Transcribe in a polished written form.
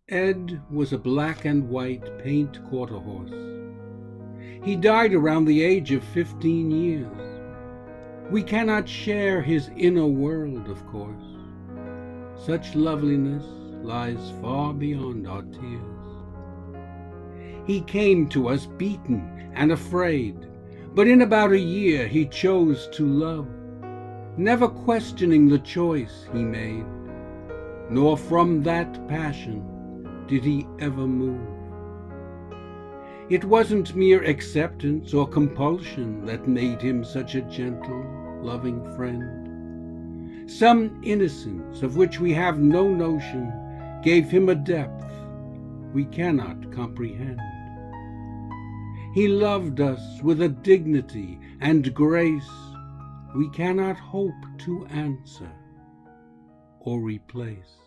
Ed was a black and white paint quarter horse. He died around the age of 15 years. We cannot share his inner world, of course. Such loveliness lies far beyond our tears. He came to us beaten and afraid, but in about a year he chose to love, never questioning the choice he made, nor from that passion did he ever move. It wasn't mere acceptance or compulsion that made him such a gentle, loving friend. Some innocence of which we have no notion gave him a depth we cannot comprehend. He loved us with a dignity and grace we cannot hope to answer or replace.